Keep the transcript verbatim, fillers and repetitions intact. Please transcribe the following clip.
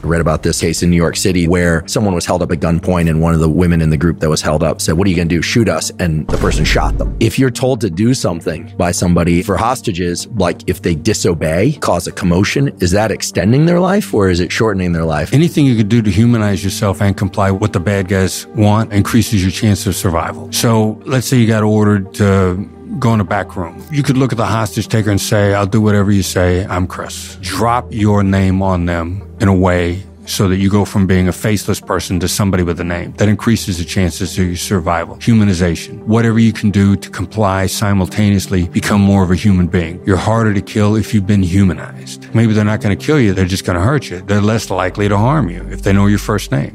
I read about this case in New York City where someone was held up at gunpoint and one of the women in the group that was held up said, what are you going to do? Shoot us. And the person shot them. If you're told to do something by somebody for hostages, like if they disobey, cause a commotion, is that extending their life or is it shortening their life? Anything you could do to humanize yourself and comply with what the bad guys want increases your chance of survival. So let's say you got ordered to go in a back room. You could look at the hostage taker and say, I'll do whatever you say. I'm Chris. Drop your name on them in a way so that you go from being a faceless person to somebody with a name. That increases the chances of your survival. Humanization. Whatever you can do to comply simultaneously, become more of a human being. You're harder to kill if you've been humanized. Maybe they're not going to kill you, they're just going to hurt you. They're less likely to harm you if they know your first name.